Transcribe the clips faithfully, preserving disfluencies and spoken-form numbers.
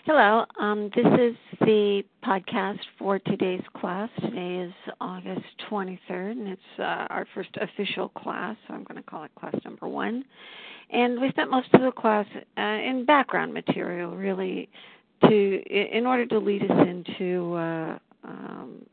Hello. Um, this is the podcast for today's class. Today is August twenty-third, and it's uh, our first official class, so I'm going to call it class number one. And we spent most of the class uh, in background material, really, to in order to lead us into uh, um,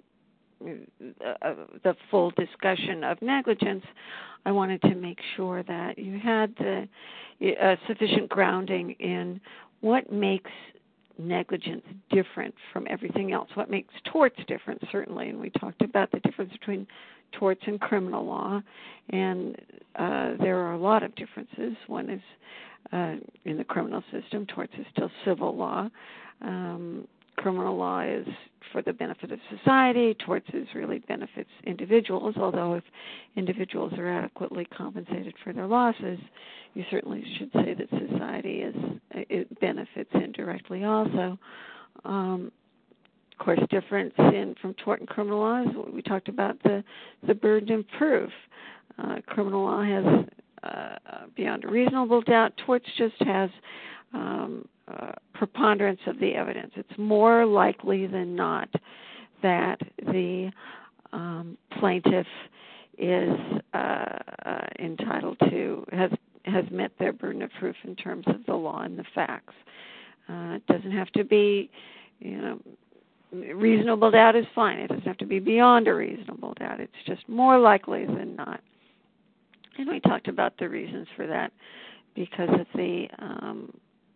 uh, the full discussion of negligence. I wanted to make sure that you had the uh, sufficient grounding in what makes negligence different from everything else. What makes torts different, certainly, and we talked about the difference between torts and criminal law, and uh, there are a lot of differences. One is uh, in the criminal system, torts is still civil law. Um, criminal law is for the benefit of society. Torts is really benefits individuals, although if individuals are adequately compensated for their losses, you certainly should say that society is it benefits indirectly also. Um, of course, difference in from tort and criminal law is we talked about the, the burden of proof. Uh, criminal law has uh, beyond a reasonable doubt. Torts just has um, uh, preponderance of the evidence. It's more likely than not that the um, plaintiff is uh, uh, entitled to has has met their burden of proof in terms of the law and the facts. Uh, it doesn't have to be, you know, reasonable doubt is fine. It doesn't have to be beyond a reasonable doubt. It's just more likely than not. And we talked about the reasons for that because of the um,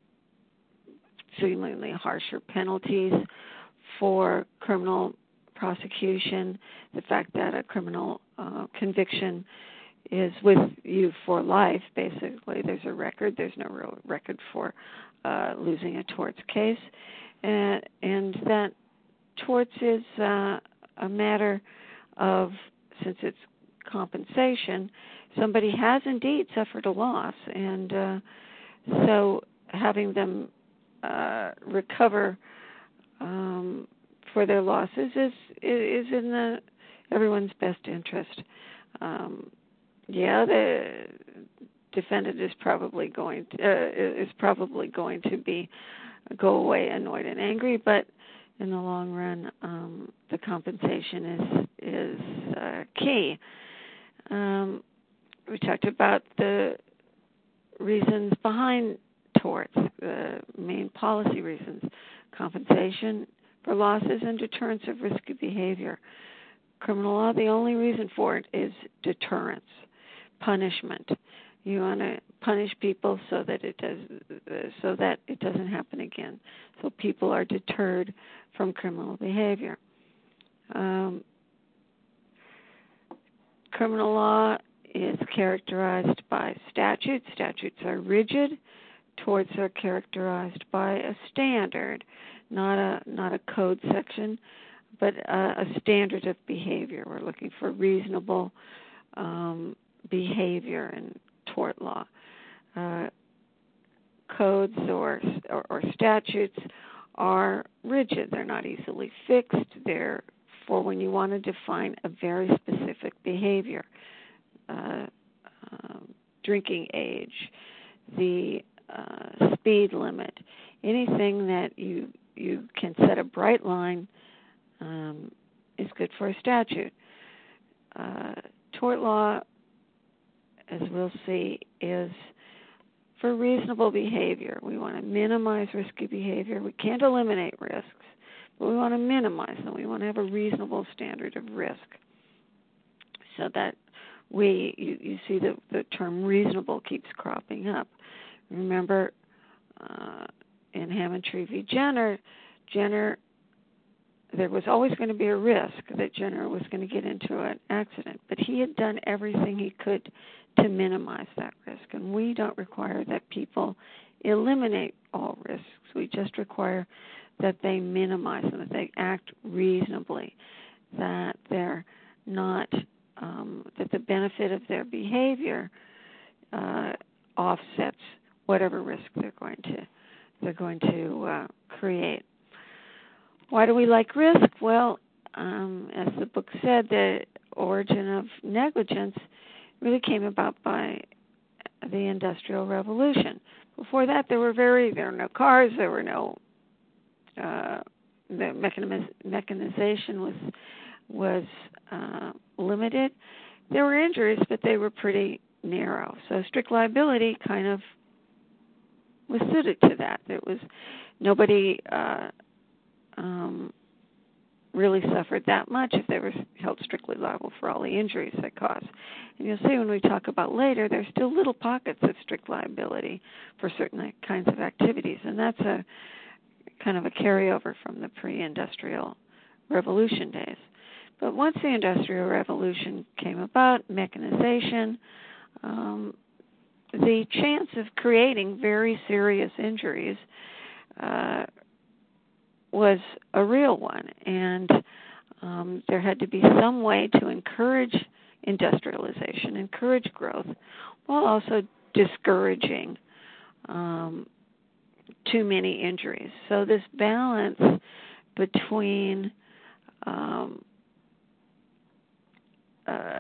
seemingly harsher penalties for criminal prosecution, the fact that a criminal uh, conviction is with you for life, basically. There's a record. There's no real record for uh, losing a torts case. And, and that torts is uh, a matter of, since it's compensation, somebody has indeed suffered a loss. And uh, so having them uh, recover um, for their losses is, is in the everyone's best interest. Um, Yeah, the defendant is probably going to, uh, is probably going to be go away annoyed and angry, but in the long run, um, the compensation is is uh, key. Um, we talked about the reasons behind torts, the main policy reasons: compensation for losses and deterrence of risky behavior. Criminal law, the only reason for it is deterrence. Punishment. You want to punish people so that it does, uh, so that it doesn't happen again. So people are deterred from criminal behavior. Um, criminal law is characterized by statutes. Statutes are rigid. Torts are characterized by a standard, not a not a code section, but a, a standard of behavior. We're looking for reasonable Um, behavior in tort law. Uh, codes or, or or statutes are rigid. They're not easily fixed. They're for when you want to define a very specific behavior. Uh, um, drinking age, the uh, speed limit, anything that you you can set a bright line um, is good for a statute. Uh, tort law, as we'll see, is for reasonable behavior. We want to minimize risky behavior. We can't eliminate risks, but we want to minimize them. We want to have a reasonable standard of risk so that we, you, you see the, the term reasonable keeps cropping up. Remember, uh, in Hammond-Tree v. Jenner, Jenner, there was always going to be a risk that Jenner was going to get into an accident, but he had done everything he could to minimize that risk. And we don't require that people eliminate all risks. We just require that they minimize them, that they act reasonably, that they're not, um, that the benefit of their behavior uh, offsets whatever risk they're going to they're going to uh, create. Why do we like risk? Well, um, as the book said, the origin of negligence really came about by the Industrial Revolution. Before that, there were very there were no cars, there were no uh, the mechaniz- mechanization was was uh, limited. There were injuries, but they were pretty narrow. So strict liability kind of was suited to that. There was nobody uh, um, really suffered that much if they were held strictly liable for all the injuries they caused. And you'll see when we talk about later, there's still little pockets of strict liability for certain kinds of activities, and that's a kind of a carryover from the pre-industrial revolution days. But once the Industrial Revolution came about, mechanization, um, the chance of creating very serious injuries uh, was a real one, and um, there had to be some way to encourage industrialization, encourage growth, while also discouraging um, too many injuries. So this balance between um, uh,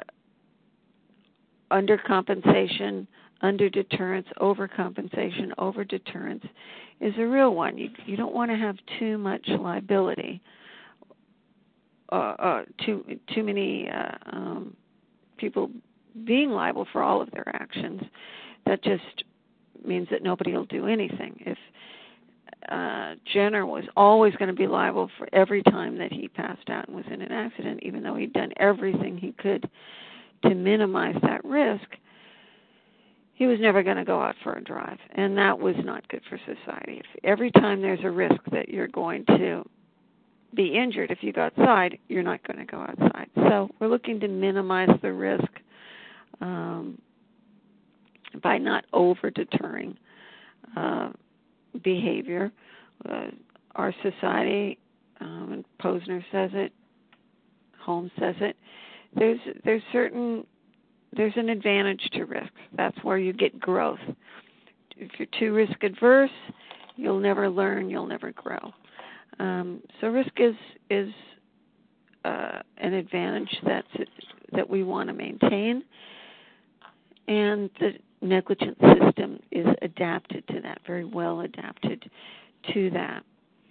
undercompensation, under-deterrence, overcompensation, over-deterrence is a real one. You, you don't want to have too much liability, uh, uh, too too many uh, um, people being liable for all of their actions. That just means that nobody will do anything. If uh, Jenner was always going to be liable for every time that he passed out and was in an accident, even though he'd done everything he could to minimize that risk, he was never going to go out for a drive, and that was not good for society. If every time there's a risk that you're going to be injured if you go outside, you're not going to go outside. So we're looking to minimize the risk um, by not over-deterring uh, behavior. Uh, our society, um, and Posner says it, Holmes says it, there's there's certain there's an advantage to risk. That's where you get growth. If you're too risk adverse, you'll never learn, you'll never grow. Um, so risk is is uh, an advantage that's that we want to maintain, and the negligence system is adapted to that, very well adapted to that.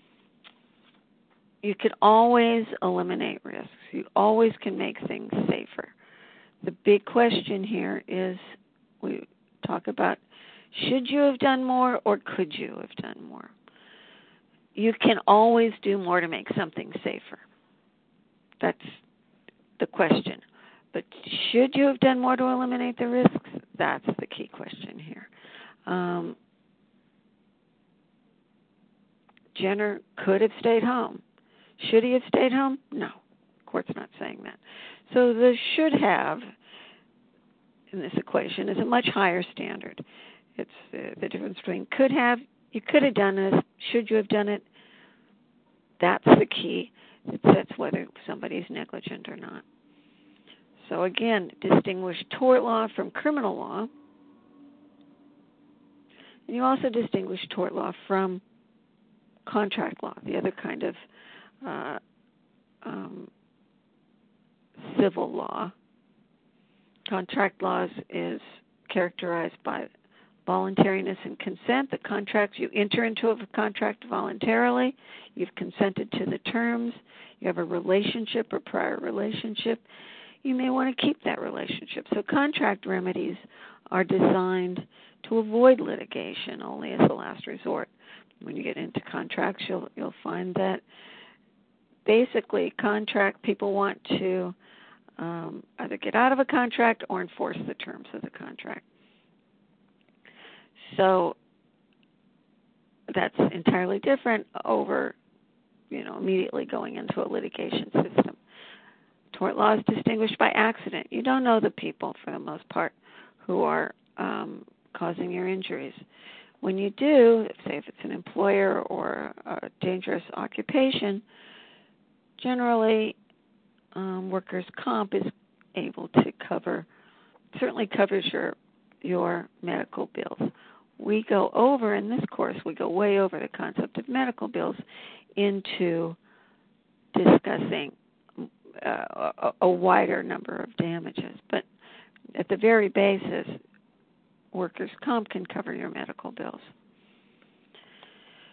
You can always eliminate risks. You always can make things safer. The big question here is, we talk about, should you have done more or could you have done more? You can always do more to make something safer. That's the question. But should you have done more to eliminate the risks? That's the key question here. Um, Jenner could have stayed home. Should he have stayed home? No. The court's not saying that. So the should have in this equation is a much higher standard. It's uh, the difference between could have, you could have done this, should you have done it? That's the key that sets whether somebody's negligent or not. So again, distinguish tort law from criminal law. And you also distinguish tort law from contract law, the other kind of uh, um, civil law. Contract laws is characterized by voluntariness and consent. The contracts, you enter into a contract voluntarily, you've consented to the terms, you have a relationship or prior relationship, you may want to keep that relationship. So contract remedies are designed to avoid litigation only as a last resort. When you get into contracts, you'll you'll find that basically contract people want to um, either get out of a contract or enforce the terms of the contract. So that's entirely different over, you know, immediately going into a litigation system. Tort law is distinguished by accident. You don't know the people, for the most part, who are um, causing your injuries. When you do, say if it's an employer or a dangerous occupation, generally um, workers' comp is able to cover, certainly covers your your medical bills. We go over, in this course, we go way over the concept of medical bills into discussing uh, a, a wider number of damages. But at the very basis, workers' comp can cover your medical bills.